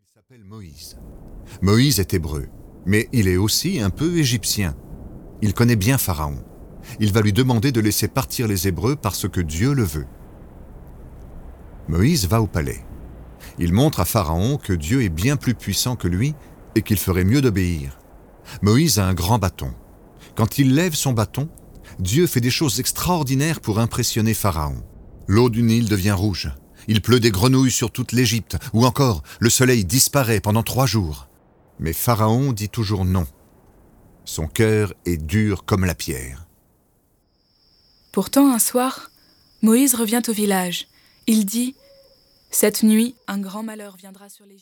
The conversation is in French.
s'appelle Moïse. Moïse est hébreu, mais il est aussi un peu égyptien. Il connaît bien Pharaon. Il va lui demander de laisser partir les Hébreux parce que Dieu le veut. Moïse va au palais. Il montre à Pharaon que Dieu est bien plus puissant que lui et qu'il ferait mieux d'obéir. Moïse a un grand bâton. Quand il lève son bâton, Dieu fait des choses extraordinaires pour impressionner Pharaon. L'eau du Nil devient rouge. Il pleut des grenouilles sur toute l'Égypte, ou encore le soleil disparaît pendant 3 jours. Mais Pharaon dit toujours non. Son cœur est dur comme la pierre. Pourtant, un soir, Moïse revient au village. Il dit « Cette nuit, un grand malheur viendra sur l'Égypte. »